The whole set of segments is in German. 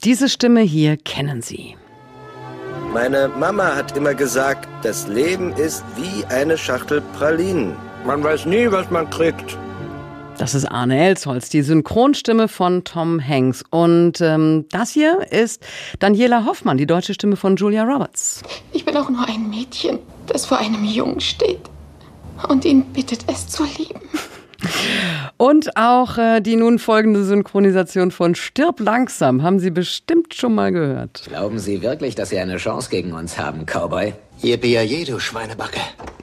Diese Stimme hier kennen Sie. Meine Mama hat immer gesagt, das Leben ist wie eine Schachtel Pralinen. Man weiß nie, was man kriegt. Das ist Arne Elsholz, die Synchronstimme von Tom Hanks. Und das hier ist Daniela Hoffmann, die deutsche Stimme von Julia Roberts. Ich bin auch nur ein Mädchen, das vor einem Jungen steht und ihn bittet, es zu lieben. Und auch die nun folgende Synchronisation von Stirb langsam haben Sie bestimmt schon mal gehört. Glauben Sie wirklich, dass Sie eine Chance gegen uns haben, Cowboy? Yippie, du Schweinebacke.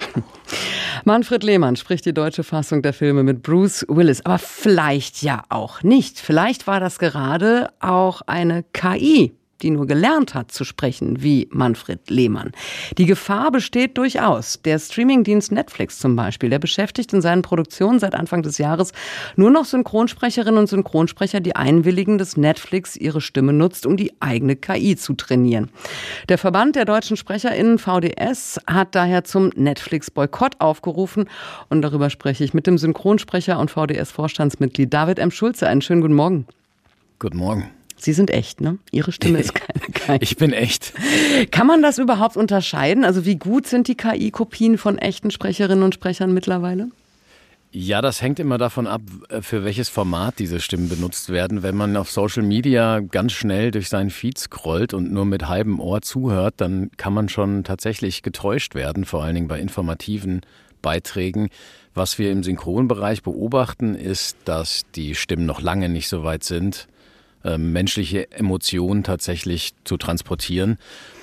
Manfred Lehmann spricht die deutsche Fassung der Filme mit Bruce Willis. Aber vielleicht ja auch nicht. Vielleicht war das gerade auch eine KI, die nur gelernt hat zu sprechen, wie Manfred Lehmann. Die Gefahr besteht durchaus. Der Streamingdienst Netflix zum Beispiel, der beschäftigt in seinen Produktionen seit Anfang des Jahres nur noch Synchronsprecherinnen und Synchronsprecher, die einwilligen, dass Netflix ihre Stimme nutzt, um die eigene KI zu trainieren. Der Verband der deutschen SprecherInnen VDS hat daher zum Netflix-Boykott aufgerufen. Und darüber spreche ich mit dem Synchronsprecher und VDS-Vorstandsmitglied David M. Schulze. Einen schönen guten Morgen. Guten Morgen. Sie sind echt, ne? Ihre Stimme ist keine KI. Ich bin echt. Kann man das überhaupt unterscheiden? Also wie gut sind die KI-Kopien von echten Sprecherinnen und Sprechern mittlerweile? Ja, das hängt immer davon ab, für welches Format diese Stimmen benutzt werden. Wenn man auf Social Media ganz schnell durch seinen Feed scrollt und nur mit halbem Ohr zuhört, dann kann man schon tatsächlich getäuscht werden, vor allen Dingen bei informativen Beiträgen. Was wir im Synchronbereich beobachten, ist, dass die Stimmen noch lange nicht so weit sind, menschliche Emotionen tatsächlich zu transportieren.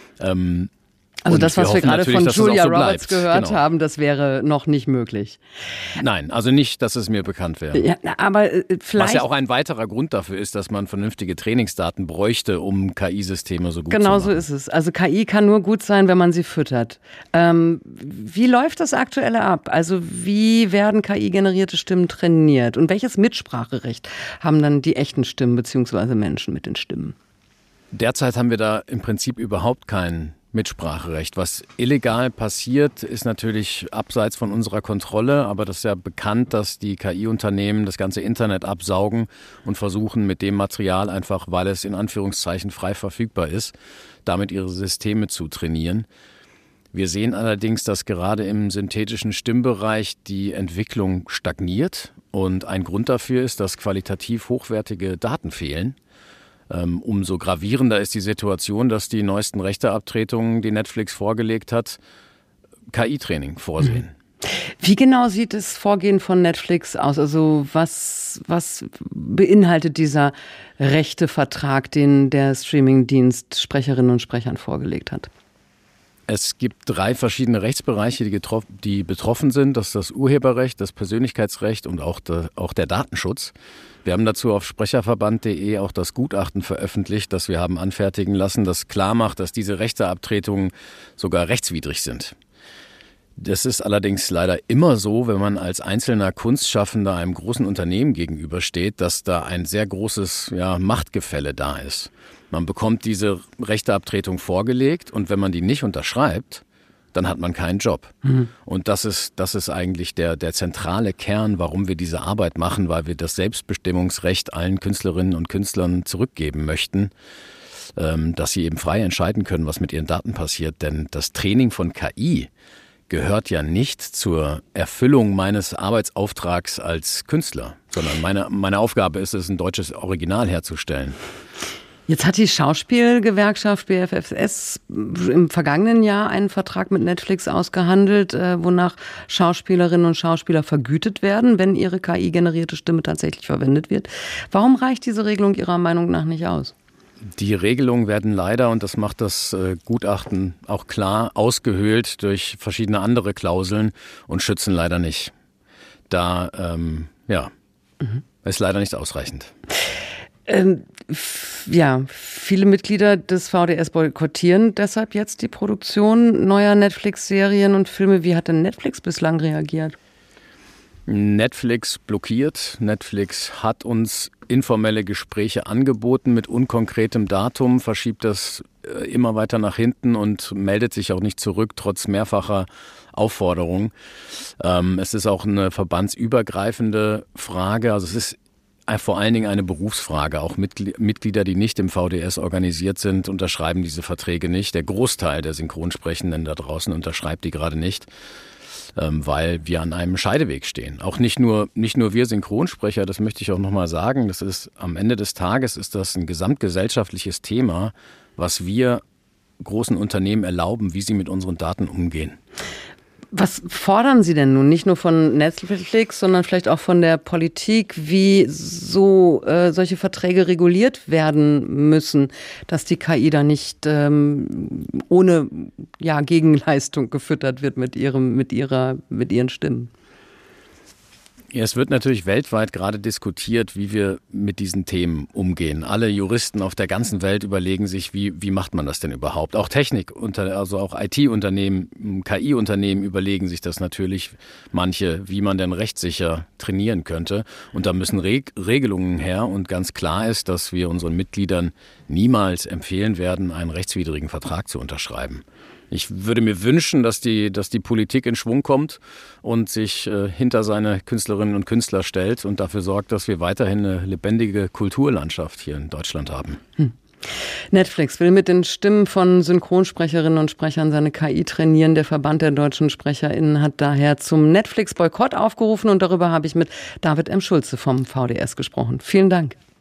Also das, was wir gerade von Julia Roberts gehört genau. haben, das wäre noch nicht möglich. Nein, also nicht, dass es mir bekannt wäre. Ja, aber vielleicht. Was ja auch ein weiterer Grund dafür ist, dass man vernünftige Trainingsdaten bräuchte, um KI-Systeme so gut zu machen. Genau so ist es. Also KI kann nur gut sein, wenn man sie füttert. Wie läuft das Aktuelle ab? Also wie werden KI-generierte Stimmen trainiert? Und welches Mitspracherecht haben dann die echten Stimmen bzw. Menschen mit den Stimmen? Derzeit haben wir da im Prinzip überhaupt kein Mitspracherecht. Was illegal passiert, ist natürlich abseits von unserer Kontrolle, aber das ist ja bekannt, dass die KI-Unternehmen das ganze Internet absaugen und versuchen mit dem Material einfach, weil es in Anführungszeichen frei verfügbar ist, damit ihre Systeme zu trainieren. Wir sehen allerdings, dass gerade im synthetischen Stimmbereich die Entwicklung stagniert und ein Grund dafür ist, dass qualitativ hochwertige Daten fehlen. Umso gravierender ist die Situation, dass die neuesten Rechteabtretungen, die Netflix vorgelegt hat, KI-Training vorsehen. Wie genau sieht das Vorgehen von Netflix aus? Also was beinhaltet dieser Rechtevertrag, den der Streamingdienst Sprecherinnen und Sprechern vorgelegt hat? Es gibt 3 verschiedene Rechtsbereiche, die betroffen sind. Das ist das Urheberrecht, das Persönlichkeitsrecht und auch der Datenschutz. Wir haben dazu auf sprecherverband.de auch das Gutachten veröffentlicht, das wir haben anfertigen lassen, das klar macht, dass diese Rechteabtretungen sogar rechtswidrig sind. Das ist allerdings leider immer so, wenn man als einzelner Kunstschaffender einem großen Unternehmen gegenübersteht, dass da ein sehr großes Machtgefälle da ist. Man bekommt diese Rechteabtretung vorgelegt und wenn man die nicht unterschreibt, dann hat man keinen Job. Und das ist eigentlich der zentrale Kern, warum wir diese Arbeit machen, weil wir das Selbstbestimmungsrecht allen Künstlerinnen und Künstlern zurückgeben möchten, dass sie eben frei entscheiden können, was mit ihren Daten passiert. Denn das Training von KI gehört ja nicht zur Erfüllung meines Arbeitsauftrags als Künstler, sondern meine Aufgabe ist es, ein deutsches Original herzustellen. Jetzt hat die Schauspielgewerkschaft BFFS im vergangenen Jahr einen Vertrag mit Netflix ausgehandelt, wonach Schauspielerinnen und Schauspieler vergütet werden, wenn ihre KI-generierte Stimme tatsächlich verwendet wird. Warum reicht diese Regelung Ihrer Meinung nach nicht aus? Die Regelungen werden leider, und das macht das Gutachten auch klar, ausgehöhlt durch verschiedene andere Klauseln und schützen leider nicht. Da ist leider nicht ausreichend. Viele Mitglieder des VDS boykottieren deshalb jetzt die Produktion neuer Netflix-Serien und Filme. Wie hat denn Netflix bislang reagiert? Netflix blockiert. Netflix hat uns informelle Gespräche angeboten mit unkonkretem Datum, verschiebt das immer weiter nach hinten und meldet sich auch nicht zurück, trotz mehrfacher Aufforderungen. Es ist auch eine verbandsübergreifende Frage. Also es ist vor allen Dingen eine Berufsfrage. Auch Mitglieder, die nicht im VDS organisiert sind, unterschreiben diese Verträge nicht. Der Großteil der Synchronsprechenden da draußen unterschreibt die gerade nicht, weil wir an einem Scheideweg stehen. Auch nicht nur wir Synchronsprecher, das möchte ich auch nochmal sagen, das ist am Ende des Tages ist das ein gesamtgesellschaftliches Thema, was wir großen Unternehmen erlauben, wie sie mit unseren Daten umgehen. Was fordern Sie denn nun? Nicht nur von Netflix, sondern vielleicht auch von der Politik, wie solche Verträge reguliert werden müssen, dass die KI da nicht ohne Gegenleistung gefüttert wird mit ihren Stimmen? Ja, es wird natürlich weltweit gerade diskutiert, wie wir mit diesen Themen umgehen. Alle Juristen auf der ganzen Welt überlegen sich, wie macht man das denn überhaupt? Auch also auch IT-Unternehmen, KI-Unternehmen überlegen sich das natürlich, manche, wie man denn rechtssicher trainieren könnte. Und da müssen Regelungen her. Und ganz klar ist, dass wir unseren Mitgliedern niemals empfehlen werden, einen rechtswidrigen Vertrag zu unterschreiben. Ich würde mir wünschen, dass die Politik in Schwung kommt und sich hinter seine Künstlerinnen und Künstler stellt und dafür sorgt, dass wir weiterhin eine lebendige Kulturlandschaft hier in Deutschland haben. Netflix will mit den Stimmen von Synchronsprecherinnen und Sprechern seine KI trainieren. Der Verband der deutschen SprecherInnen hat daher zum Netflix-Boykott aufgerufen und darüber habe ich mit David M. Schulze vom VDS gesprochen. Vielen Dank.